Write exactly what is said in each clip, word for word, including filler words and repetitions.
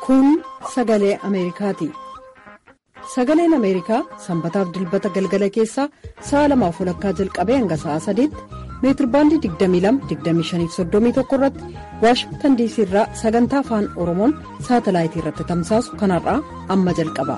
Kun sagalee Ameerikaati. Sagaleen Ameerikaa sanbataaf dilbata galgala keessaa sa'a lamaaf walakkaa jalqabee hanga sa'a sadiitti meetirbaandii digdamii lama digdamii shanii fi soddomii tokko irratti Waashingtan diisii irraa sagantaa afaan Oromoon saatalaayitii irratti tamsaasu kanarraa amma jalqaba.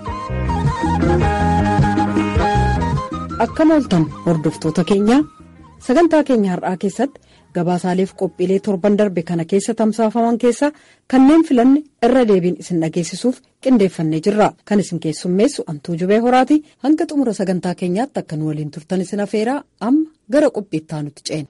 Akkam ooltan hordoftoota keenya sagantaa keenya har'aa keessatti gabaasaaleef qophiilee torban darbe kana keessa tamsaafaman keessaa kanneen filanne irra deebiin isin dhageessisuuf qindeeffannee jirra. Kan isin keessummeessu Antuu Jubee Horaati. Hanga xumura sagantaa keenyaatti akka nu waliin turtan isin afeeraa amma gara qophiittaa nutti ceena.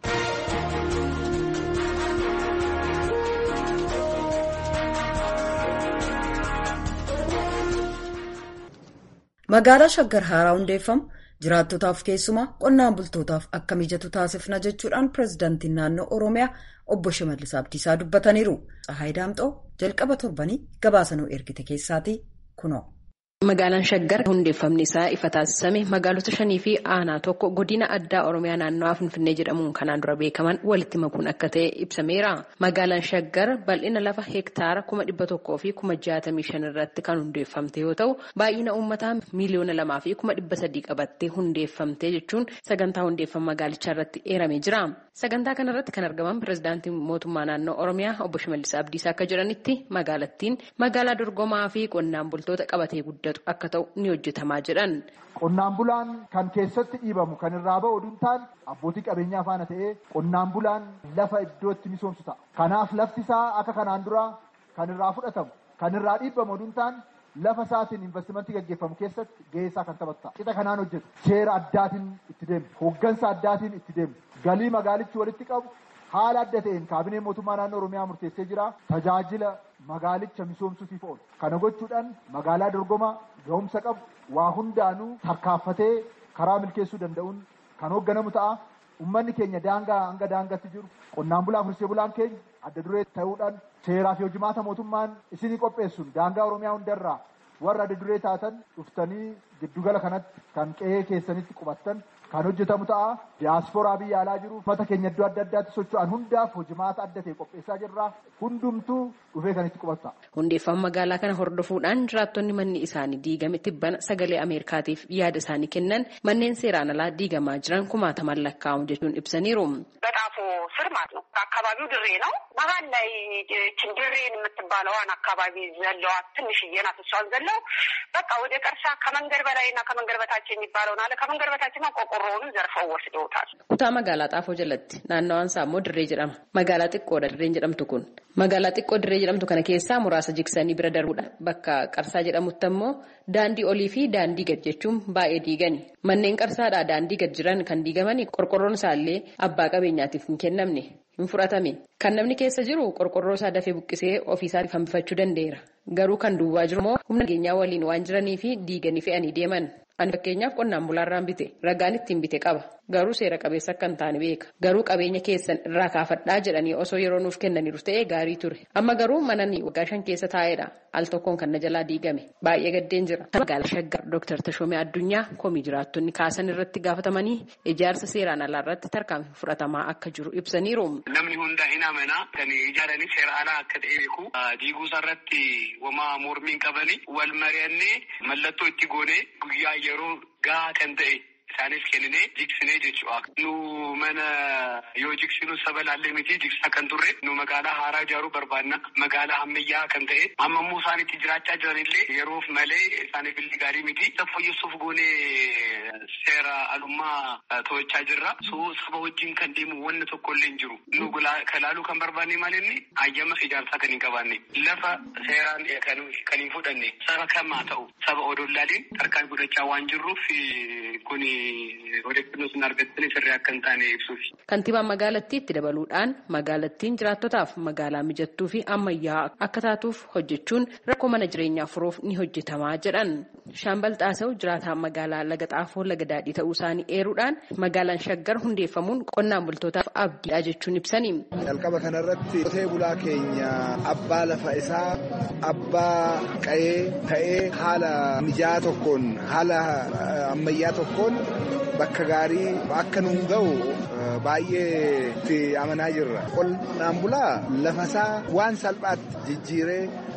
Magaalaa Shaggar haaraa hundeeffamu jiraattotaaf keessumaa qonnaan bultootaaf akka mijatu taasifna jechuudhaan pireezidaantiin naannoo Oromiyaa obbo Shimallis Abdiisaa dubbataniiru. Tsahaay Daamxoo jalqaba torbanii gabaasa nuu ergite keessaatii kunoo. Magaalaan Shaggar hundeeffamni isaa ifa taasisame magaalota shanii fi aanaa tokko godina addaa Oromiyaa naannawaa Finfinnee jedhamuun kanaan dura beekaman walitti makuun akka ta'e ibsameera. Magaalaan Shaggar bal'ina lafa heektaara kuma dhibba tokkoo fi kuma jaatamii shan irratti kan hundeeffamte yoo ta'u baay'ina uummataa miiliyoona lamaa fi kuma dhibba sadii qabattee hundeeffamte jechuun sagantaa hundeeffama magaalichaa irratti eeramee jira. Sagantaa kanarratti kan argaman pireezidaantiin mootummaa naannoo Oromiyaa obbo Shimallis Abdiisaa akka jedhanitti magaalattiin magaalaa dorgomaa fi qonnaan bultoota qabatee guddatu akka ta'u ni hojjetamaa jedhan. Qonnaan bulaan kan keessatti dhiibamu kan irraa ba'u oduun ta'an abbootii qabeenyaa faana ta'ee qonnaan bulaan lafa iddootti misoomsu ta'a. Kanaaf lafti isaa akka kanaan dura kan irraa fudhatamu kan irraa dhiibamu oduun ta'an lafa isaatiin investimentii gaggeeffamu keessatti gahee isaa kan taphatu ta'a. Qixa kanaan hojjetu seera addaatiin itti deemu hooggansa addaatiin itti deemu galii magaalichi walitti qabu haala adda ta'een kaabinee mootummaa naannoo Oromiyaa murteessee jira. Tajaajila magaalicha misoomsuutiif oolu. Kana gochuudhaan magaalaa dorgomaa gahumsa qabu waa hundaanuu tarkaanfatee karaa milkeessuu danda'uun kan hoogganamu ta'a. Uummanni keenya daangaa hanga daangaatti jiru qonnaan bulaa fursee bulaan keenya adda duree ta'uudhaan seeraa fi hojimaata mootummaan isinii qopheessuun daangaa Oromiyaa hundarraa warra adda duree taatan dhuftanii giddugala kanatti kan qe'ee keessanitti qubattan kan hojjetamu ta'a. Diyaaspooraa biyya alaa jiru ummata keenya iddoo adda addaatti socho'an hundaaf hojimaata adda ta'e qopheessaa jirra. Hundumtuu dhufee kan itti qubata. Hundeeffama magaalaa kana hordofuudhaan jiraattonni manni isaanii diigame tibbana sagalee Ameerikaatiif yaada isaanii kennan manneen seeraan alaa diigamaa jiran kumaataman lakkaa'amu jechuun ibsaniiru. በጣፎ ስር ማለት ነው። አካባቢው ድሬ ነው። መሀል ላይ እቺን ድሬን የምትባለዋን አካባቢ ዘለዋት ትንሽዬ ናት። እሷን ዘለው በቃ ወደ ቀርሳ ከመንገድ በላይና ከመንገድ በታች የሚባለውን አለ ከመንገድ በታችማ ቆቆሮውን ዘርፈው ወስደውታል። ኩታ magaalaa Xaafoo jalatti naannawaan isaa immoo Dirree jedhama. Magaalaa xiqqoodha Dirreen jedhamtu kun. Magaalaa xiqqoo Dirree jedhamtu kana keessaa muraasa jigsanii bira darbuudha. Bakka Qarsaa jedhamutti immoo daandii olii fi daandii gad jechuun baay'ee diigani. Manneen Qarsaadhaa daandii gad jiran kan diigamani qorqorroon isaallee abbaa qabeenyaatiif hin kennamne hin fudhatame. Kan namni keessa jiru qorqorroo isaa dafee buqqisee ofiisaa hambifachuu danda'eera. Garuu kan duwwaa jiru immoo humna nageenyaa waliin waan jiranii fi diiganii fe'anii deeman. Ani fakkeenyaaf qonnaan bulaarraan bite ragaan ittiin bite qaba. Garuu seera qabeessa akka hin taane beeka. Garuu qabeenya keessan irraa kaafadhaa jedhanii osoo yeroo nuuf kennaniiru ta'ee gaarii ture. Amma garuu mana waggaa shan keessa taa'eedha. Al tokkoon kan na jalaa diigame. Baay'ee gaddeen jira. Magaalaa Shaggar Dooktar Tashoomee Addunyaa komii jiraattonni kaasan irratti gaafatamanii ijaarsa seeraan alaa irratti tarkaanfii fudhatamaa akka jiru ibsaniiru. Namni hundaa hin amanaa kan ijaaranii seera alaa akka ta'e beeku. Diiguusa irratti wamaa mormiin qabanii wal mari'annee mallattoo itti goonee guyyaa yeroo gahaa kan ta'e. Isaanis kenninee jigsinee jechuudha. Nu mana yoo jigsinu sabalaallee miti jigsaa kan turre nu magaalaa haaraa ijaaruu barbaadna. Magaalaa ammayyaa kan ta'e amma immoo isaan itti jiraachaa jiranillee yeroof malee isaaniif illee gaarii miti. Isa fooyyessuuf goonee seera alummaa to'achaa jirra. So saba wajjin kan deemu wanni tokko illee hin jiru. Nu kalaaluu kan barbaanne malinni hayyama ijaarsaa kan hin qabaanne. Lafa seeraan kan hin fudhanne saba kamaa ta'u saba odollaaleen tarkaan godhachaa waan jirruuf kuni. Kantiibaan magaalattii itti dabaluudhaan magaalattiin jiraattotaaf magaalaa mijattuu fi ammayyaa akka taatuuf hojjechuun rakkoo mana jireenyaa furuuf ni hojjetamaa jedhan. Shaambal Xaasaw jiraataa magaalaa Laga Xaafoo Laga Daadhii ta'uu isaanii eeruudhaan magaalaan Shaggar hundeeffamuun qonnaan bultootaaf abdiidha jechuun ibsani. Jalqaba kanarratti qotee bulaa keenya abbaa lafa isaa abbaa qa'ee ta'ee haala mijaa'aa tokkoon haala ammayyaa tokkoon bakka gaarii akka nuun ga'u baay'ee itti amanaa jirra. Qonnaan bulaa lafasaa waan salphaatti jijjiiree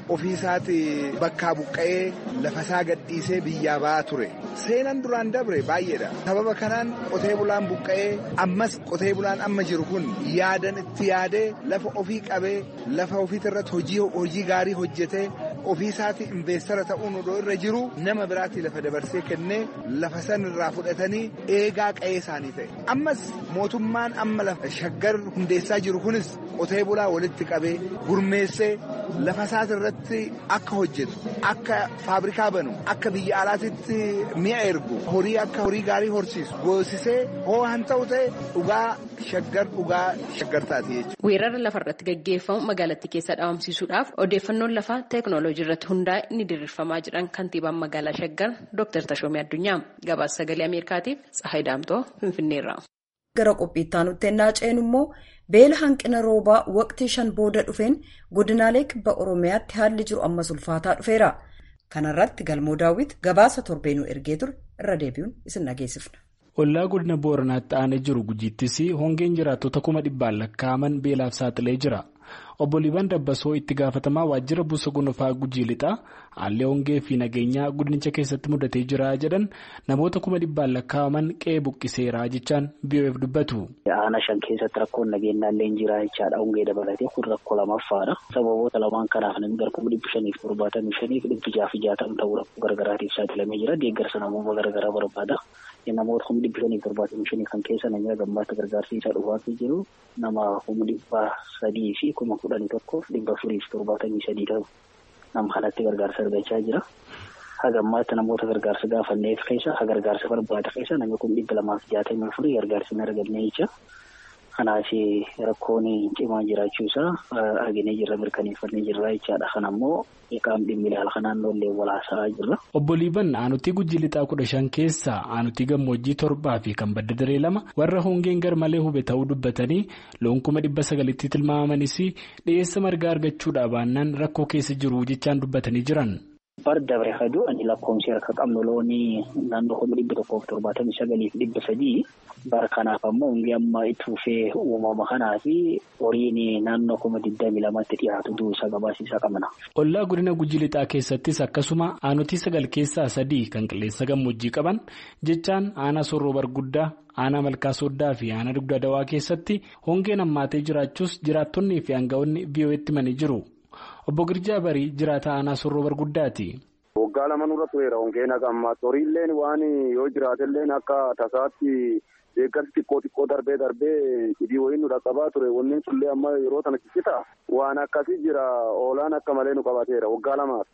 ofiisaati bakkaa buqqa'ee lafasaa gadhiisee biyyaa ba'aa ture. Seenan duraan dabre baay'eedha. Sababa kanaan qotee bulaan buqqa'ee ammas qotee bulaan amma jiru kun yaadan itti yaadee lafa ofii qabee lafa ofiitirratti hojii hojii gaarii hojjetee ofiisaati investara ta'uun odoo irra jiru nama biraatti lafa dabarsee kennee lafa san irraa fudhatanii eegaa qa'ee isaanii ta'e. Ammas mootummaan amma lafa shaggar hundeessaa jiru kunis qotee bulaa walitti qabee gurmeessee lafa isaati irratti akka hojjetu akka faabrikaa banu akka biyya alaatitti mi'a ergu horii akka horii gaarii horsiisu goosisee hoo han ta'u ta'e dhugaa shaggar dhugaa shaggartaati jechuudha. Weerara lafarratti gaggeeffamu magaalattii keessa dhaabamsiisuudhaaf odeeffannoon lafaa teeknooloojii irratti hundaa'e ni diriirfamaa jiran kantiibaan magaalaa Shaggar Dooktar Tashoomee Addunyaa gabaasa sagalee Ameerikaatiif Tsahaay Daamtoo Finfinneerraa. Gara qophiittaa nutti ennaa ceenu immoo beela hanqina roobaa waqtii shan booda dhufeen godinaalee kibba Oromiyaatti haalli jiru ammas ulfaataa dhufeera. Kanarratti Galmoo Daawwit gabaasa torbeenuu ergee ture irra deebi'uun isin dhageessifna. Ollaa godina Booranaatti aanee jiru Gujiittis hongeen jiraattota kuma dhibbaan lakkaa'aman beelaaf saaxilee jira. Obbo Liban Dabbasoo itti gaafatamaa waajjira buusa gonofaa Gujii lixaa haalli hongee fi nageenyaa godinicha keessatti mudatee jira jedhan namoota kuma dhibbaan lakkaa'aman qe'ee buqqiseera jechaan B O F dubbatu. Aanaa shan keessatti rakkoon nageenyaa illee jira jechaadha. Hongee dabalatee kun rakkoo lamaffaadha. Sababoota lamaan kanaaf namni gara kuma dhibba shaniif torbaatamii shaniif dhibbi jaha fi jaatama ta'uu rakkoo garagaraatiif saaxilamee jira. Deeggarsa namoota garagaraa barbaada. Namoota kuma dhibba shaniif torbaatamii shanii kan keessa namni gammaata gargaarsiisaa dhufaatii jiru nama kuma dhibba sadii fi kuma kudhanii tokkoof dhibba afurii fi torbaatamii sadii ta'u nama kanatti gargaarsa argachaa jira. Hagammaatti namoota gargaarsa gaafanneef keessa gargaarsa barbaada keessa namni kuma dhibba lamaa fi jaatamii afurii gargaarsa hin arganne jecha. Kanaaf rakkoon cimaa jiraachuusaa arginee jirra mirkaneeffannee jirra jechaadha. Kana immoo qaamni dhimmi ilaala kanaan lollee walaasaa jirra. Obbo Liban aanutii Gujii lixaa kudha shan keessaa aanutii gammoojjii torbaa fi kan badda daree lama warra hongeen garmalee hube ta'uu dubbatanii loon kuma dhibba sagalitti tilmaamanis dhiyeessa margaa argachuudhaa baannaan rakkoo keessa jiru jechaan dubbatanii jiran. Bar dabre haduu ani lakkoomsi harka qabnu loonii naannoo kuma dhibba tokkoof torbaatamii sagalii fi dhibba sadii bara kanaaf ammoo hongee amma itti fufee uumama kanaa fi horiin naannoo kuma digdamii lamatti dhiyaatu duusaa gabaasisaa qabna. Ollaa godina Gujii lixaa keessattis akkasuma aanutii sagal keessaa sadii kan qilleensa gammoojjii qaban jechaan aanaa Sorroo Barguddaa, aanaa Malkaa Sooddaa fi aanaa Dugda Dawaa keessatti hongeen hammaatee jiraachuus jiraattonnii fi aanga'oonni B O F'tti himanii jiru. Obbo Girjaa Barii jiraata aanaa Sorroo Barguddaati. Waggaa lama nurra tureera hongeen akka ammaatti horiilleen waan yoo jiraatelleen akka tasaatti deeggarsi xiqqoo xiqqoo darbee darbee hidhii wayii nu dhaqqabaa ture wanni sullee amma yeroo sana ciccita waan akkasii jira oolaan akka malee nu qabateera waggaa lamaaf.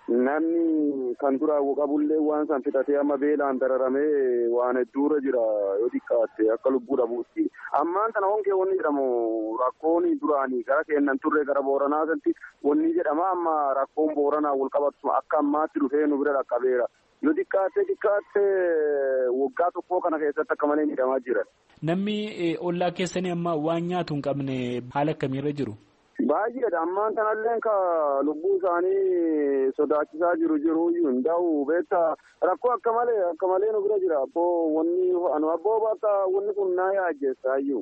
Namni kan duraa qabullee waan san fixatee amma beelaan dararamee waan hedduura jira yoo xiqqaatte akka lubbuu dhabuutti. Ammaan kana hongee wanni jedhamu rakkoon duraanii gara kennan turre gara Booranaa sanatti wanni jedhama amma rakkoon Booranaa wal qabatu akka ammaatti dhufee nu bira dhaqqabeera. Yoo xiqqaatte xiqqaatte waggaa tokkoo kana keessatti akka malee miidhamaa jiran. Namni ollaa keessanii amma waan nyaatu hin qabne haala akkamiirra jiru? Baay'eedha ammaan kanallee ka lubbuu isaanii sodaachisaa jiru jiru hundaa'u beektaa rakkoo akka malee akka malee nu bira jira abboo wanni anu abboo bakka wanni kun na yaaddeessaa iyyuu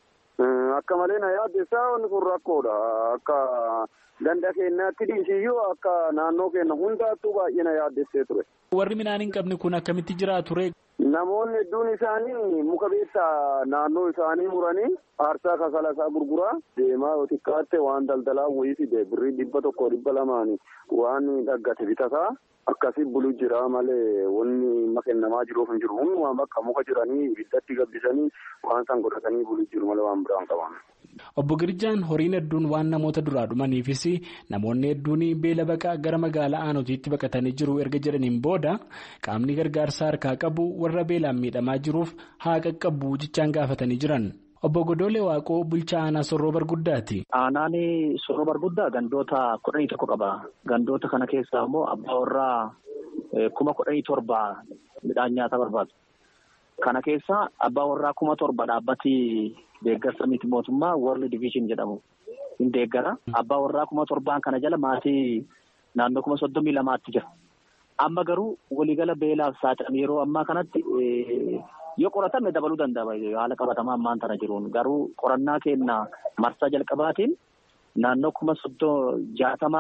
akka malee na yaaddeessaa wanni kun rakkoodha akka ganda keenyaatti dhiisiyyuu akka naannoo keenya hundaattuu baay'ee na yaaddeessee ture. Warri midhaan hin qabne kun akkamitti jiraa ture? Namoonni hedduun isaanii muka beektaa naannoo isaanii muranii aarsaa kakala isaa gurguraa deemaa yoo xiqqaatte waan daldalaa wayii fide birrii dhibba tokko dhibba lamaanii waan dhaggate bitataa akkasii bulu jira malee wanni makennamaa jiruuf hin jiru hundumaa bakka muka jiranii ibiddatti gabbisanii waan san godhatanii bulu jiru malee waan biraan qaban. Obbo Girjaan horiin hedduun waan namoota duraa dhumaniifis namoonni hedduun beela baqaa gara magaalaa aanutiitti baqatanii jiru erga jedhaniin booda qaamni gargaarsa harkaa qabu warra beelaan miidhamaa jiruuf haa qaqqabu jechaan gaafatanii jiran. Obbo Godoolee Waaqoo bulchaa aanaa Sorroo Barguddaati. Aanaan Sorroo Barguddaa gandoota kudhanii tokko qaba. Gandoota kana keessaa immoo abbaa warraa kuma kudhanii torba midhaan nyaataa barbaadu. Kana keessa abbaa warraa kuma torba dhaabbati deeggarsa miti mootummaa World Division jedhamu hin deeggara. Abbaa warraa kuma torbaan kana jala maatii naannoo kuma soddomii lamaatti jira. Amma garuu waliigala beelaaf saaxilam yeroo ammaa kanatti yoo qoratame dabaluu danda'a haala qabatamaa ammaan tana jiruun garuu qorannaa keenya marsaa jalqabaatiin naannoo kuma soddoo jaatamaaf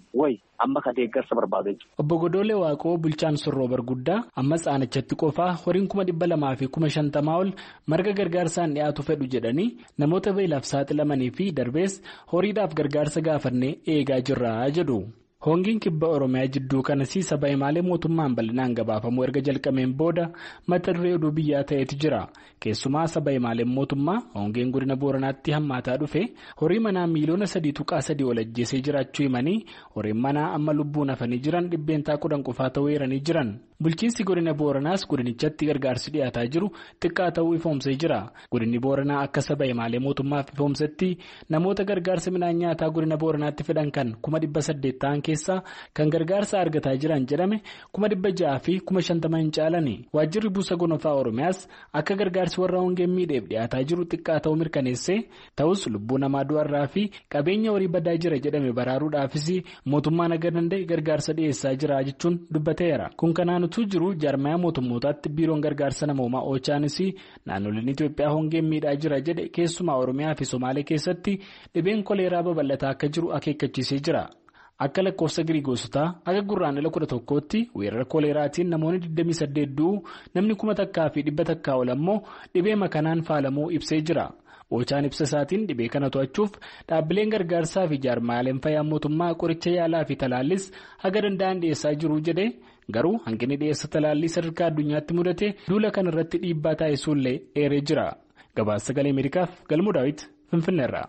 wayi amma ka deeggarsa barbaade. Obbo Godoolee Waaqoo bulchaan Sorroo Barguddaa ammas aanachatti qofaa horiin kuma dhibba lamaa fi kuma shantamaa ol marga gargaarsaan dhiyaatu fedhu jedhanii namoota beelaaf saaxilamanii fi darbees horiidhaaf gargaarsa gaafannee eegaa jirra jedhu. Hongiin kibba Oromiyaa jidduu kanas saba himaalee mootummaan bal'inaan gabaafamuu erga jalqabeen booda mata duree oduu biyyaa ta'etu jira. Keessumaa saba himaaleen mootummaa hongeen godina Booranaatti hammaataa dhufe horii manaa miiliyoona sadii tuqaa sadii ol ajjeesee jiraachuu himanii horiin manaa amma lubbuun hafanii jiran dhibbeentaa kudhan qofaa ta'uu eeranii jiran. Bulchiinsi godina Booranaas godinichatti gargaarsi dhiyaataa jiru xiqqaa ta'uu ifoomsee jira. Godinni Booranaa akka saba himaalee mootummaaf ifoomsetti namoota gargaarsa midhaan nyaataa godina Booranaatti fedhan kan kuma dhibba saddeet ta'an keessaa kan gargaarsa argataa jiran jedhame kuma dhibba ja'a fi kuma shantama hin caalani. Waajjirri buusa gonofaa Oromiyaas akka gargaarsi warra hongeen miidheef dhiyaataa jiru xiqqaa ta'uu mirkaneessee ta'us lubbuu namaa du'arraa fi qabeenya horii badaa jira jedhame baraaruudhaafis mootummaan akka danda'e gargaarsa dhiyeessaa jira jechuun dubbateera. Kun kanaan utuu jiru jaarmaya mootummootaatti biiroon gargaarsa namoomaa Oochaanis naannoleen Itoophiyaa hongeen miidhaa jira jedhe keessumaa Oromiyaa fi Somaalee keessatti dhibeen koleeraa babal'ataa akka jiru akeekkachiisee jira. Akka lakkoofsa Giriigoosotaa akka gurraandhala kudha tokkootti weerara koleeraatiin namoonni digdamii saddeet du'uu namni kuma takkaa fi dhibba takkaa ol ammoo dhibee makanaan faalamuu ibsee jira. Oochaan ibsa isaatiin dhibee kana to'achuuf dhaabbileen gargaarsaa fi jaarmaaleen fayyaa mootummaa qoricha yaalaa fi talaallis haga danda'an dhiyeessaa jiru jedhe garuu hanqinni dhiyeessa talaallii sadarkaa addunyaatti mudate duula kana irratti dhiibbaa taasisuullee eeree jira. Gabaasa Sagalee Ameerikaaf Galmuu Daawit Finfinneerraa.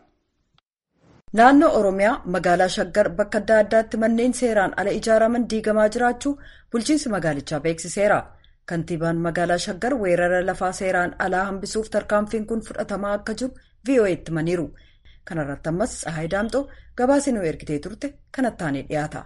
Naannoo Oromiyaa magaalaa Shaggar bakka adda addaatti manneen seeraan ala ijaaraman diigamaa jiraachuu bulchiinsi magaalichaa beeksiseera. Kantiibaan magaalaa Shaggar weerara lafaa seeraan alaa hambisuuf tarkaanfiin kun fudhatamaa akka jiru V O E'tti himaniiru. Kana irratti ammas Tsahaay Daamxoo gabaasa nuu ergitee turte kanatti dhiyaata.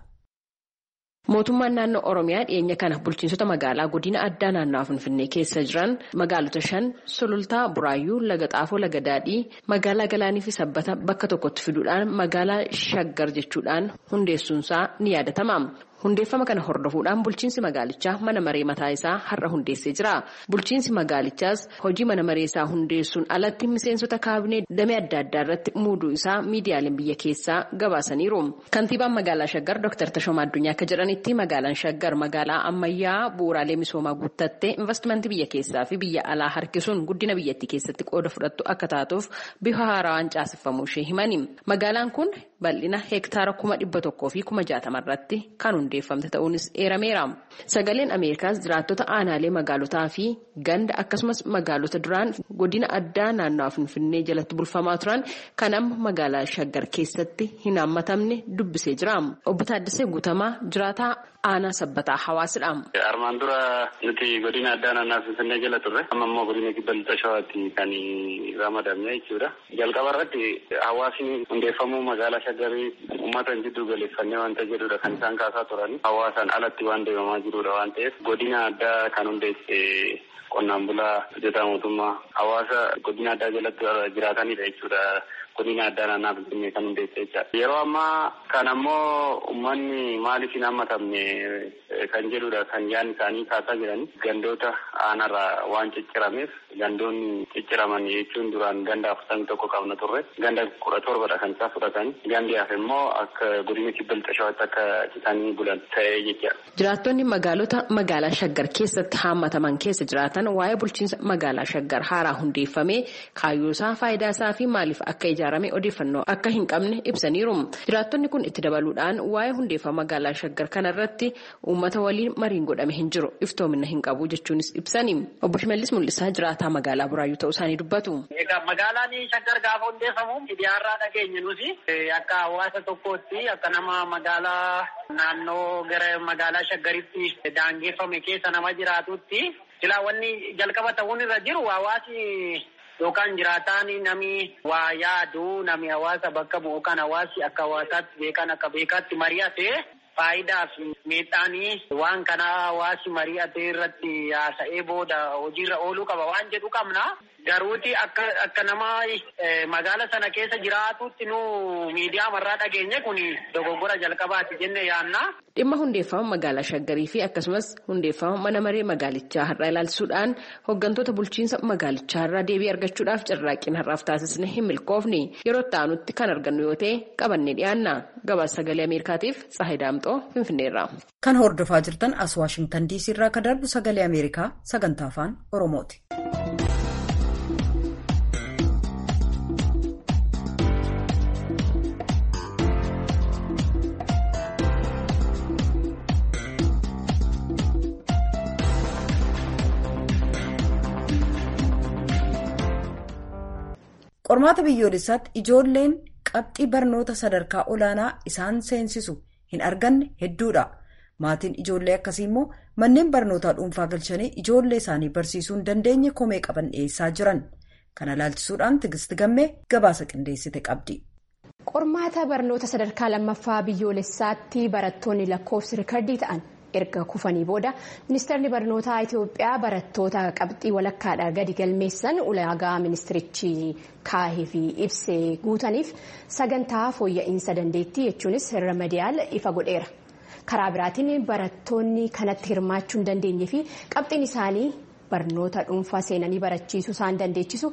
Mootummaan naannoo Oromiyaa dhiyeenya kana bulchiinsota magaalaa godina addaa naannawaa Finfinnee keessa jiran magaalota shan Sulultaa, Buraayyuu, Laga Xaafoo, Laga Daadhii, magaalaa Galaanii fi Sabbata bakka tokkotti fiduudhaan magaalaa Shaggar jechuudhaan hundeessuunsaa ni yaadatama. Hundeeffama kana hordofuudhaan bulchiinsi magaalichaa mana maree mataa isaa har'a hundeessee jira. Bulchiinsi magaalichaas hojii mana maree isaa hundeessuun alatti miseensota kaabinee damee adda addaa irratti muuduu isaa miidiyaaleen biyya keessaa gabaasaniiru. Kantiibaan magaalaa Shaggar Dooktar Tashoomaa Addunyaa akka jedhanitti magaalaan Shaggar magaalaa ammayyaa bu'uuraalee misoomaa guuttattee investimentii biyya keessaa fi biyya alaa harkisuun guddina biyyattii keessatti qooda fudhattu akka taatuuf bifa haaraan caaseffamuu ishee himani. Magaalaan kun bal'ina heektaara kuma dhibba tokkoo fi kuma jaatama irratti kan hundeeffamte ta'uunis eerameera. Sagaleen Ameerikaas jiraattota aanaalee magaalotaa fi ganda akkasumas magaalota duraan godina addaa naannawaa Finfinnee jalatti bulfamaa turan kan amma magaalaa Shaggar keessatti hin hammatamne dubbisee jira. Obbo Taaddasee Guutamaa jiraataa aanaa Sabbataa Hawaasidha. Armaan dura nuti godina addaa naannawaa Finfinnee jala turre amma immoo godina kibba lixa shawaatti kan ramadamne jechuudha. Jalqaba irratti hawaasni hundeeffamuu magaalaa Shaggarii uummata jidduu galeeffannee wanta jedhudha kan isaan kaasaa turan. Hawaasaan alatti waan deemamaa jirudha waan ta'eef godina addaa kan hundeesse qonnaan bulaa hojjetaa mootummaa hawaasa godina addaa jalatti jiraatanidha jechuudha. Godina addaa naannawaa Finfinnee kan hundeesse jechuudha. Yeroo ammaa kan ammoo uummanni maaliif hin hammatamne kan jedhudha kan yaadni isaanii kaasaa jiran gandoota aanarraa waan ciccirameef gandoonni cicciraman jechuun duraan ganda afurtamii tokko qabna turre ganda kudha torbadha kan isaa fudhatan gandi hafe immoo akka godina kibba lixa shawaatti akka citanii bulan ta'ee jechuudha. Jiraattonni magaalota magaalaa Shaggar keessatti hammataman keessa jiraatan waa'ee bulchiinsa magaalaa Shaggar haaraa hundeeffamee kaayyoosaa faayidaasaa fi maaliif akka ijaarame odeeffannoo akka hin qabne ibsaniiru. Jiraattonni kun itti dabaluudhaan waa'ee hundeeffama magaalaa Shaggar kanarratti uummata waliin mariin godhame hin jiru iftoomina hin qabu jechuunis ibsani. Obbo Shimallis Mul'isaa jiraataa magaalaa Buraayyuu ta'uu isaanii dubbatu. Egaa magaalaan Shaggar gaafa hundeeffamu miidiyaarraa dhageenye nuti akka hawaasa tokkootti akka nama magaalaa naannoo gara magaalaa Shaggaritti daangeffame keessa nama jiraatutti silaa wanni jalqaba ta'uun irra jiru hawaasi yookaan jiraataan nami waa yaadu nami hawaasa bakka bu'u kan hawaasi akka hawaasaatti beekan akka beekaatti mari'ate faayidaa fi miidhaanii waan kanaa hawaasi mari'atee irratti haasa'ee booda hojiirra ooluu qaba waan jedhu qabna. Garuuti akka akka nama magaala sana keessa jiraatutti nu miidiyaa marraa dhageenye kun dogoggora jalqabaati jenne yaanna. Dhimma hundeeffama magaalaa Shaggarii fi akkasumas hundeeffama mana maree magaalichaa har'aa ilaalchisuudhaan hooggantoota bulchiinsa magaalichaa irraa deebii argachuudhaaf carraaqqiin har'aaf taasisne hin milkoofne yeroo ta'anutti kan argannu yoo ta'e qabannee dhiyaanna. Gabaasa sagalee Ameerikaatiif Tsahayi Daamxoo Finfinneerraa. Kan hordofaa jirtan as Waashingtan diisii irraa kan darbu sagalee Ameerikaa sagantaa afaan Oromooti. Qormaata biyyoolessaatti ijoolleen qabxii barnoota sadarkaa olaanaa isaan seensisu hin arganne hedduudha. Maatiin ijoollee akkasii immoo manneen barnootaa dhuunfaa galchanii ijoollee isaanii barsiisuu hin dandeenye komee qaban dhiyeessaa jiran. Kana ilaalchisuudhaan Tigisti Gammee gabaasa qindeessite qabdi. Qormaata barnoota sadarkaa lammaffaa biyyoolessaatti barattoonni lakkoofsi riikardii ta'an erga kufanii booda ministeerri barnootaa Itoophiyaa barattoota qabxii walakkaadhaa gadi galmeessan ulaagaa ministirichi kaahee fi ibsee guutaniif sagantaa fooyya'insa dandeettii jechuunis remediyaal ifa godheera. Karaa biraatiin barattoonni kanatti hirmaachuu hin dandeenye fi qabxiin isaanii barnoota dhuunfaa seenanii barachiisuu isaan dandeechisu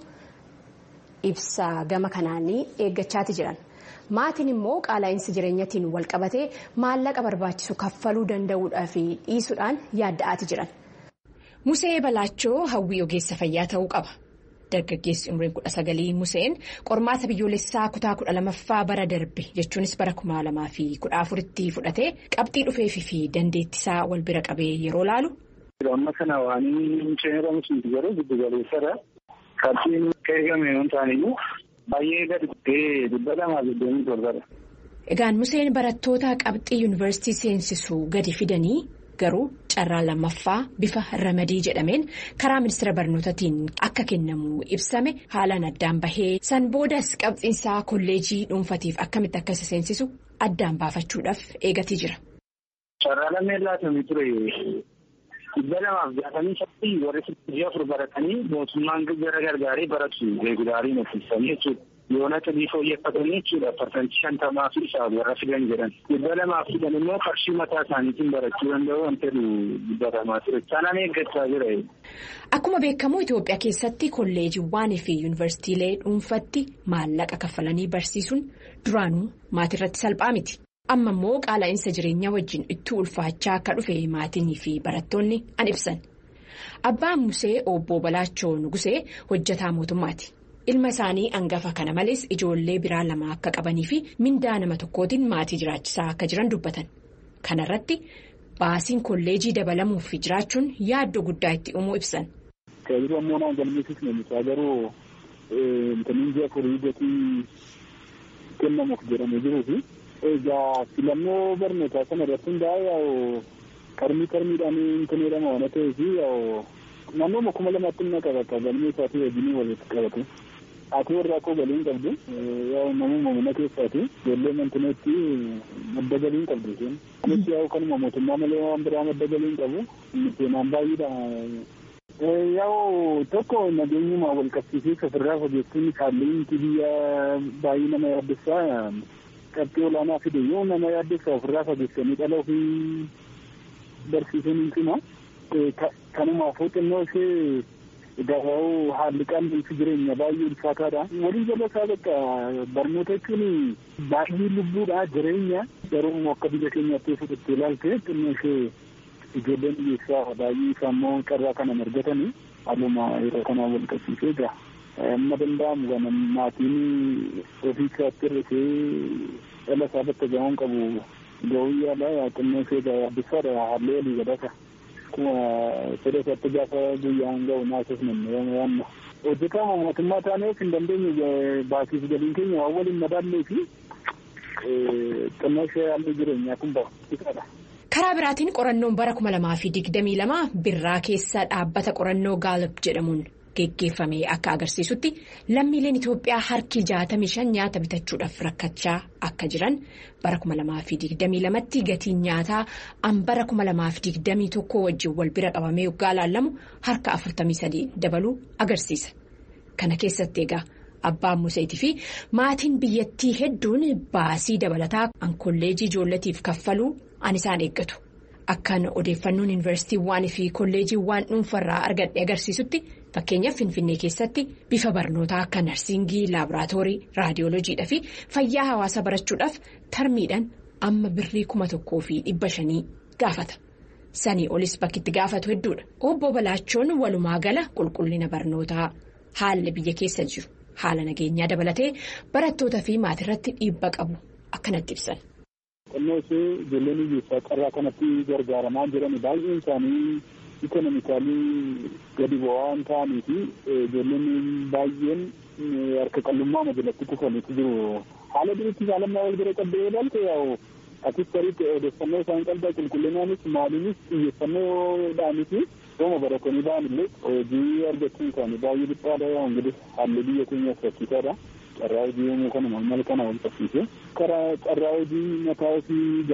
ibsa gama kanaanii eeggachaati jiran. Maatiin immoo qaala'insa jireenyatiin wal qabatee maallaqa barbaachisu kaffaluu danda'uudhaa fi dhiisuudhaan yaadda'aati jiran. Musee Balaachoo hawwii ogeessa fayyaa ta'uu qaba. Dargaggeessi umriin kudha sagalii Museen qormaata biyyoolessaa kutaa kudha lamaffaa bara darbe jechuunis bara kuma lamaa fi kudha afuritti fudhatee qabxii dhufeefii fi dandeettisaa wal bira qabee yeroo laalu. Amma kana waan inni miti garuu giddu galeessadha. Qabxiin eegame yoo ta'aniyyuu baay'ee gadi guddee dhibba lamaa digdamii torbadha. Egaan Museen barattoota qabxii yuunivarsiitii seensisuu gadi fidanii garuu carraa lammaffaa bifa ramadii jedhameen karaa ministeera barnootaatiin akka kennamu ibsame haalaan addaan bahee san boodas qabxiinsaa kolleejii dhuunfatiif akkamitti akka isa seensisu addaan baafachuudhaaf eegatii jira. Carraa lameen laatamii ture dhibba lamaaf jaatamii sadii warri ji'a afur baratanii mootummaan gara gargaaree baratu reegulaarii nafisanii jechuudha. Yoona sadii fooyyeffatanii jechuudha parsantii shantamaa fi isaa warra fidan jedhan. Dhibba lamaaf fidan immoo qarshii mataa isaaniitiin barachuu danda'u wanta dubbatamaa ture. Sanaan eeggachaa jira. Akkuma beekamu Itoophiyaa keessatti kolleejiiwwanii fi yuunivarsiitiilee dhuunfatti maallaqa kaffalanii barsiisuun duraanuu maatirratti salphaa miti. Amma immoo qaala'insa jireenyaa wajjin itti ulfaachaa akka dhufe maatinii fi barattoonni an ibsan. Abbaan Musee obbo Balaachoo Nugusee hojjetaa mootummaati. Ilma isaanii hangafa kana malees ijoollee biraa lama akka qabanii fi mindaa nama tokkootiin maatii jiraachisaa akka jiran dubbatan. Kana irratti baasiin kolleejii dabalamuuf jiraachuun yaaddoo guddaa itti uumuu ibsan. Tajaajila ammoo naan galmeessis namicha garuu intaniin ji'a furii gatii kennamuuf jedhamee jiruu fi egaa filannoo barnootaa kana irratti hundaa'e qarmii qarmiidhaan intani jedhama waan ta'eef naannoo kuma lamaatti na qabata galmee isaatii wajjin walitti qabate. Ati warra akkoo galiin qabdu namuma mana keessaati ijoollee mantineetti madda galiin qabdu isheen. Kunis yaa'u kanuma mootummaa malee waan biraa madda galiin qabu seenaan baay'eedha. Yaa'u tokko nageenyumaa wal qabsiisee ofirraa fageessuun haalli biyya baay'ee nama yaaddessaa qabxii olaanaa fide yoo nama yaaddessaa ofirraa fageessanii dhala ofii barsiisuun hin cima. Kanumaafuu xinnoo ishee egaa haalli qaala'insi jireenya baay'ee ulfaataadha. Walii jala isaa bakka barnoota jechuun baay'ee lubbuudha jireenya garuu akka biyya keenyaatti fudhattee ilaalte xinnoo ishee ijoolleen biyyeessaa baay'ee isaammoo carraa kana argatanii haaluma yeroo kanaa wal qabsiisee egaa amma danda'amu kana maatiin ofii isaatti hir'isee dhala isaa bakka gahuun qabu gahuu yaala xinnoo ishee egaa yaaddeessaadha haalli walii galata. Akkuma fedha isaatti gaafa guyyaan gahu naasuuf namni waanna. Hojjetaa mootummaa taaneef hin dandeenye baasiif galiin keenya waan waliin madaallee fi xinnoo ishee haalli jireenyaa kun barbaachisaadha. Karaa biraatiin qorannoon bara kuma lamaa fi digdamii lama birraa keessa dhaabbata qorannoo Gaalib jedhamuun geggeeffame akka agarsiisutti lammiileen Itoophiyaa harki jaatamii shan nyaata bitachuudhaaf rakkachaa akka jiran bara kuma lamaa fi digdamii lamatti gatiin nyaataa an bara kuma lamaa fi digdamii tokko wajjin wal bira qabamee yoggaa laallamu harka afurtamii sadii dabaluu agarsiisa. Kana keessatti egaa abbaan museetii fi maatiin biyyattii hedduun baasii dabalataa an kolleejii ijoolletiif kaffaluu an isaan eeggatu. Akkaan odeeffannoon yuunivarsiitiiwwan fi kolleejiiwwan dhuunfarraa argadhe agarsiisutti fakkeenyaaf Finfinnee keessatti bifa barnootaa akka narsingii, laaboraatoorii, raadiyooloojiidhaa fi fayyaa hawaasaa barachuudhaaf tarmiidhaan amma birrii kuma tokkoo fi dhibba shanii gaafata. Sanii olis bakki itti gaafatu hedduudha. Obbo Balaachoon walumaa gala qulqullina barnootaa haalli biyya keessa jiru haala nageenyaa dabalatee barattootaa fi maatirratti dhiibbaa qabu akkanatti ibsan. Qonnoo ishee ijoolleen hiyyeessaa carraa kanatti gargaaramaa jiran baay'een isaanii ikonomikaalii gadi bu'aa waan ta'anii fi ijoolleen baay'een harka qal'ummaa jalatti kufaniitu jiru. Haala duriitti saalammaa wal bira qabdee ilaalte yaa'u atis sariitti odeeffannoo isaan qabdaa qulqullinaanis maaliinis xiyyeeffannoodhaanis sooma baratanii ba'an illee hojii argachuun isaanii baay'ee dhiphaadha yaa'u ingilis haalli biyya keenyaas rakkisaadha. Carraa hojii yommuu kanuma mala kana wal qabsiise karaa carraa hojii mataa ofii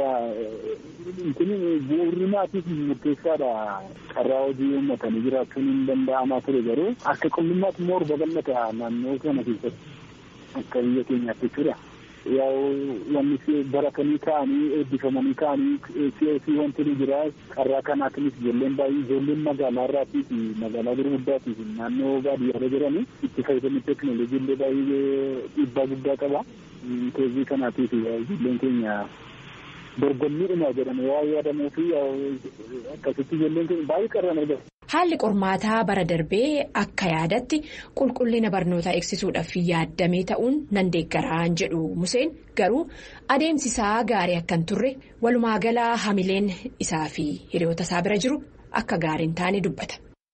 bu'uurri maatiif murteessaadha. Carraa hojii uummatanii jiraachuun hin danda'amaa ture garuu akka qulqullinnaatti immoo babal'ata naannoo kana keessatti akka biyya keenyaatti jechuudha. Yaa'u wanni baratanii ka'anii eebbifamanii ka'anii si'oosii wanti ni jira. Carraa kanaatiinis ijoolleen baay'ee ijoolleen magaalaa irraatii fi magaalaa gurguddaatii fi naannoo baadiyyaa jiranii itti fayyadamni teekinooloojii illee baay'ee dhiibbaa guddaa qaba. Teezii kanaatiif ijoolleen keenya dorgommiidhuma jedhame waa yaadamuu fi akkasitti ijoolleen keenya baay'ee qarraan argama. Haalli qormaataa bara darbee akka yaadatti qulqullina barnootaa eegsisuudhaaf yaaddamee ta'uun nan deeggaraan jedhu Museen garuu adeemsi isaa gaarii akka hin turre walumaa galaa hamileen isaa fi hiriyoota isaa bira jiru akka gaarii hin taane dubbata.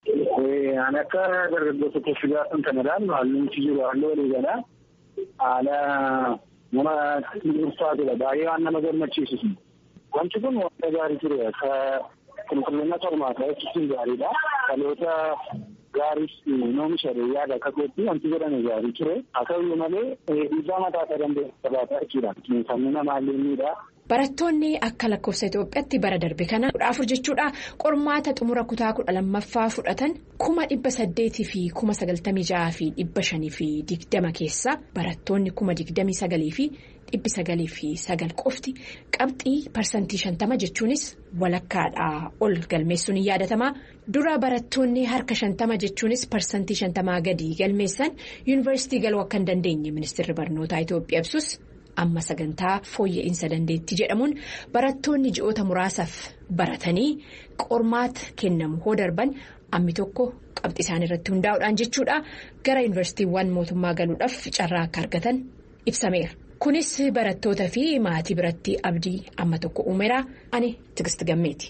Ani akka dargaggoota keessa gaafatan kanadhaan haalli nuti jiru halluu walii galaa haala nama dhuunfaatudha baay'ee waan nama gammachiisu. Wanti kun wanta gaarii ture akka. Qulqullina qormaataa eegsisuun gaariidha. Dhaloota gaariis oomishalee yaada akka ta'etti wanti jedhame gaarii ture. Haa ta'uyyuu malee dhiibbaa mataa isaa danda'e qabaataa jechuudha. Sammuu namaallee miidha. Barattoonni akka lakkoofsa Itoophiyaatti bara darbe kana kudha afur jechuudha qormaata xumura kutaa kudha lammaffaa fudhatan kuma dhibba saddeetii fi kuma sagaltamii jaha fi dhibba shanii fi digdama keessa barattoonni kuma digdamii sagalii fi dhibbi sagalii fi sagal qofti qabxii parsantii shantama jechuunis walakkaadhaa ol galmeessuun hin yaadatamaa dura barattoonni harka shantama jechuunis parsantii shantamaa gadi galmeessan yuunivarsiitii galuu akka hin dandeenye ministeerri barnootaa Itoophiyaa ibsus. Amma sagantaa fooyya'insa dandeettii jedhamuun barattoonni ji'oota muraasaaf baratanii qormaata kennamu hoo darban ammi tokko qabxii isaan irratti hundaa'uudhaan jechuudha gara yuunivarsiitiiwwan mootummaa galuudhaaf carraa akka argatan ibsameera. Kunis barattoota fi maatii biratti abdii amma tokko uumeera ani Tigist Gammeeti.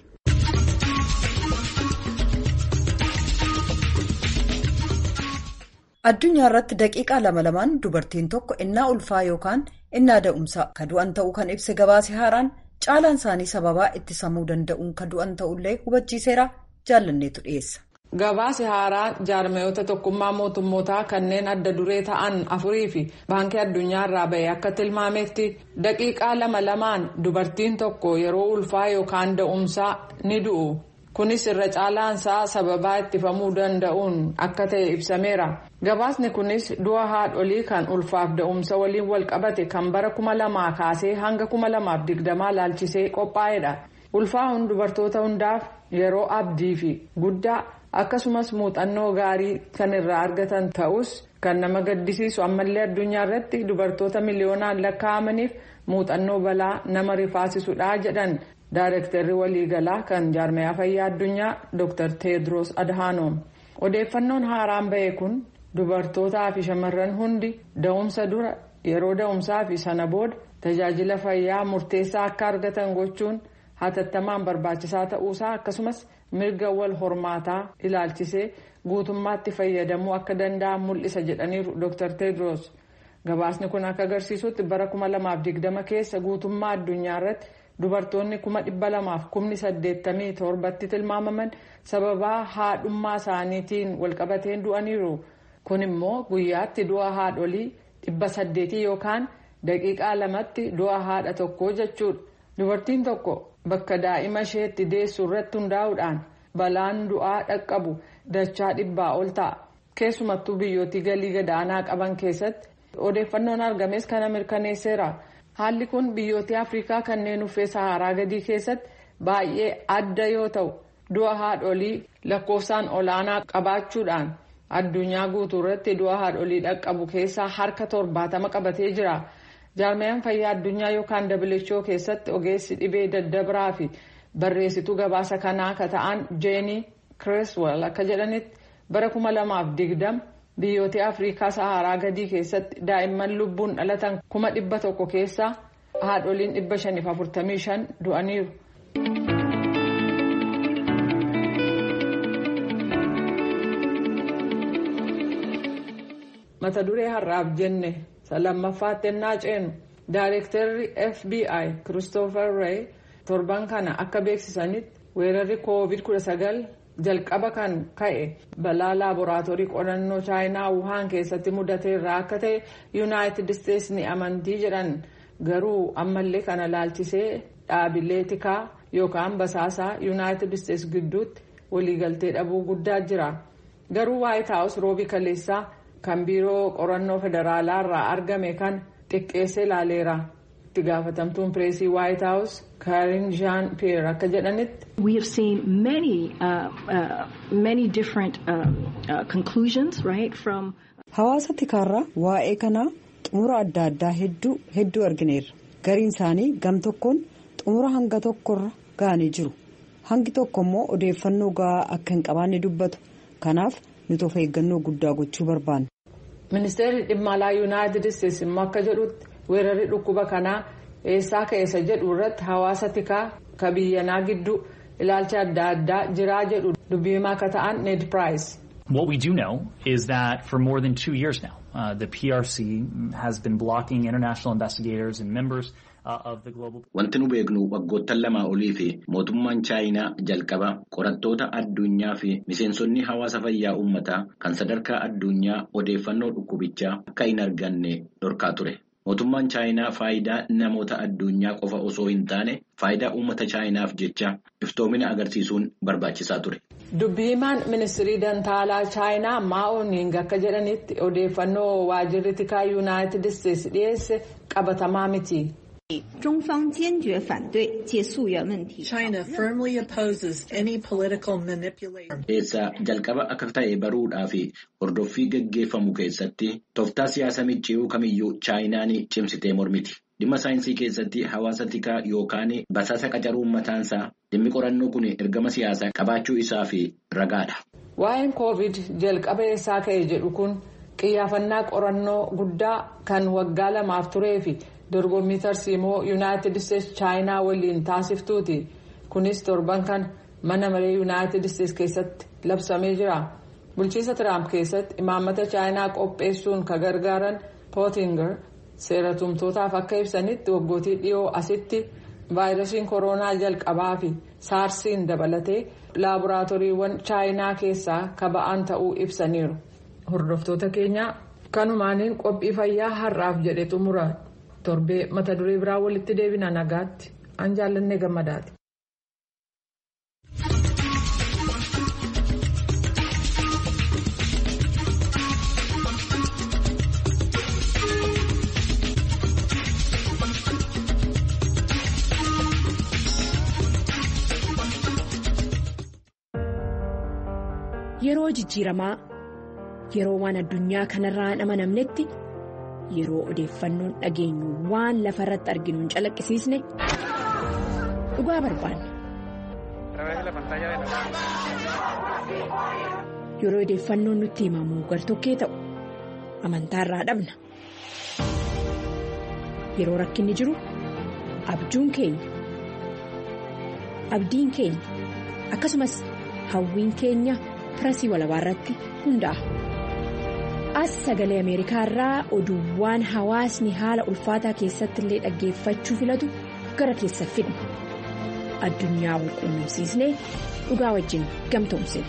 Addunyaa irratti daqiiqaa lama lamaan dubartiin tokko innaa ulfaa yookaan innaa da'umsaa ka du'an ta'uu kan ibse gabaase haaraan caalaan isaanii sababaa itti sammuu danda'uun ka du'an ta'ullee hubachiiseera jaallanneetu dhiyeessa. Gabaase haaraan jaarmayoota tokkummaa mootummootaa kanneen adda duree ta'an afurii fi baankii addunyaa irraa ba'e akka tilmaametti daqiiqaa lama lamaan dubartiin tokko yeroo ulfaa yookaan da'umsaa ni du'u. Kunis irra caalaansaa sababaa ittifamuu danda'uun akka ta'e ibsameera. Gabaasni kunis du'a haadholii kan ulfaaf da'umsa waliin wal qabate kan bara kuma lamaa kaasee hanga kuma lamaaf digdamaa laalchisee qophaa'edha. Ulfaa'uun dubartoota hundaaf yeroo abdii fi guddaa akkasumas muuxannoo gaarii kan irraa argatan ta'us kan nama gaddisiisu ammallee addunyaa irratti dubartoota miliyoonaan lakkaa'amaniif muuxannoo balaa nama rifaasisudha jedhan. Daarektarri waliigalaa kan jaarmayaa fayyaa addunyaa Dooktar Teedros Adhaanoom odeeffannoon haaraan ba'e kun dubartootaa fi shamarran hundi da'umsa dura yeroo da'umsaa fi sana booda tajaajila fayyaa murteessaa akka argatan gochuun hatattamaan barbaachisaa ta'uusaa akkasumas mirga wal hormaataa ilaalchisee guutummaatti fayyadamuu akka danda'an mul'isa jedhaniiru Dooktar Teedros. Gabaasni kun akka agarsiisutti bara kuma lamaaf digdama keessa guutummaa addunyaa irratti dubartoonni kuma dhibba lamaaf kumni saddeettamii torbatti tilmaamaman sababaa haadhummaa isaaniitiin walqabateen du'aniiru. Kun immoo guyyaatti du'a haadholii dhibba saddeetii yookaan daqiiqaa lamatti du'a haadha tokkoo jechuudha. Dubartiin tokko bakka daa'ima isheetti deessu irratti hundaa'uudhaan balaan du'aa dhaqqabu dachaa dhibbaa ol ta'a. Keessumattuu biyyootii galii gadaanaa qaban keessatti odeeffannoon argames kana mirkaneesseera. Haalli kun biyyootii Afrikaa kanneen uffee Saharaa gadii keessatti baay'ee adda yoo ta'u du'a haadholii lakkoofsaan olaanaa qabaachuudhaan addunyaa guutuu irratti du'a haadholii dhaqqabu keessaa harka torbaatama qabatee jira. Jaarmayaan fayyaa addunyaa yookaan W H O keessatti ogeessi dhibee daddabiraa fi barreessituu gabaasa kanaa akka ta'an Jenny Creswell akka jedhanitti bara kuma lamaaf digdama biyyoota Afrikaa Saharaa gadii keessatti daa'imman lubbuun dhalatan kuma dhibba tokko keessaa haadholiin dhibba shaniif afurtamii shan du'aniiru. Mata duree har'aaf jenne lammaffatti ennaa ceenu Daayirektarri F B I Christopher Wray torban kana akka beeksisanitti weerarri koovid kudha sagal jalqaba kan ka'e balaa laaboraatoorii qorannoo chaayinaa wuhaan keessatti mudateerraa akka ta'e yuunaayitid isteetsi ni amantii jedhan. Garuu ammallee kana laalchisee dhaabilee tikaa yookaan basaasaa yuunaayitid isteetsi gidduutti waliigaltee dhabuu guddaa jira. Garuu waayit haawus roobii kaleessaa kan biiroo qorannoo federaalaa irraa argame kan xiqqeessee ilaaleera. Itti gaafatamtuun pireesii waayit haawus Karine Jean-Pierre akka jedhanitti. We have seen many uh, uh, many different um, uh, conclusions, right, from. Hawaasa tikaarraa waa'ee kanaa xumura adda addaa hedduu hedduu argineerra. Gariin isaanii gam tokkoon xumura hanga tokkorra ga'anii jiru. Hangi tokko immoo odeeffannoo ga'aa akka hin qabaanne dubbatu. Kanaaf nuti of eeggannoo guddaa gochuu barbaanna. Ministeerri dhimma alaa yuunaayitid isteetsi immoo akka jedhutti weerarri dhukkuba kanaa eessaa ka'eessa jedhu irratti hawaasa tikaa ka biyyanaa gidduu ilaalcha adda addaa jiraa jedhu dubbii himaa akka ta'an Ned Price. What we do know is that for more than two years now, uh, the P R C has been blocking international investigators and members uh, of the global. Wanti nu beeknu waggoottan lamaa olii fi mootummaan chaayinaa jalqaba qorattoota addunyaa fi miseensonni hawaasa fayyaa uummataa kan sadarkaa addunyaa odeeffannoo dhukkubichaa akka hin arganne dhorkaa ture. Mootummaan chaayinaa faayidaa namoota addunyaa qofa osoo hin taane faayidaa uummata chaayinaaf jecha iftoomina agarsiisuun barbaachisaa ture. Dubbii himaan ministirii dantaalaa chaayinaa Mao Ning akka jedhanitti odeeffannoo waajjirri tikaa yuunaayitid isteetsi dhiyeesse qabatamaa miti. China firmly opposes any political manipulation. Eessa jalqaba akka ta'e baruudhaa fi hordoffii gaggeeffamu keessatti tooftaa siyaasa micciiruu kamiyyuu chaayinaan cimsitee mormiti. Dhimma saayinsii keessatti hawaasa tikaa yookaan basaasa qacaruun mataansaa dhimmi qorannoo kun ergama siyaasaa qabaachuu isaa fi ragaadha. Waa'een koovid jalqaba eessaa ka'e jedhu kun xiyyeeffannaa qorannoo guddaa kan waggaa lamaaf turee fi dorgommii tarsiimoo yuunaayitid isteetsi chaayinaa waliin taasiftuuti. Kunis torban kan mana maree yuunaayitid isteetsi keessatti labsamee jira. Bulchiinsa Tiraamp keessatti imaammata chaayinaa qopheessuun ka gargaaran Pottinger seera tumtootaaf akka ibsanitti waggootii dhiyoo asitti vaayirasiin kooroonaa jalqabaa fi saarsiin dabalatee laaboraatooriiwwan chaayinaa keessaa kaba'an ta'uu ibsaniiru. Hordoftoota keenya kanumaaniin qophii fayyaa har'aaf jedhe xumura. Torbee mata duree biraa walitti deebina nagaatti an jaallanne gammadaati. Yeroo jijjiiramaa yeroo waan addunyaa kanarraa hin amanamnetti yeroo odeeffannoon dhageenyu waan lafa irratti arginu hin calaqqisiisne dhugaa barbaanna. Yeroo odeeffannoon nutti himamu gartokkee ta'u amantaarraa dhabna. Yeroo rakkinni jiru abjuun keenya abdiin keenya akkasumas hawwiin keenya pirasii walabaa irratti hundaa'a. As sagalee Ameerikaa irraa oduuwwan hawaasni haala ulfaataa keessatti illee dhaggeeffachuu filatu gara keessa fidna. addunyaa wal quunnamsiisnee dhugaa wajjin gamtoomsine.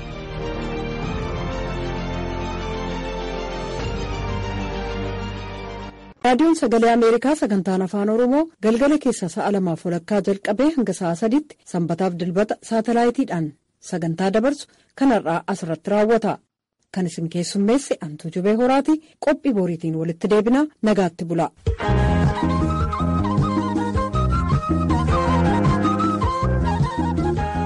raadiyoon sagalee ameerikaa sagantaan afaan oromoo galgala keessa sa'a lamaaf walakkaa jalqabee hanga sa'a sadiitti sanbataaf dilbata saatalaayitiidhaan sagantaa dabarsu kanarraa asirratti raawwata. kan isin keessummeesse Antuu Jubee Horaati qophii boriitiin walitti deebina nagaatti bula.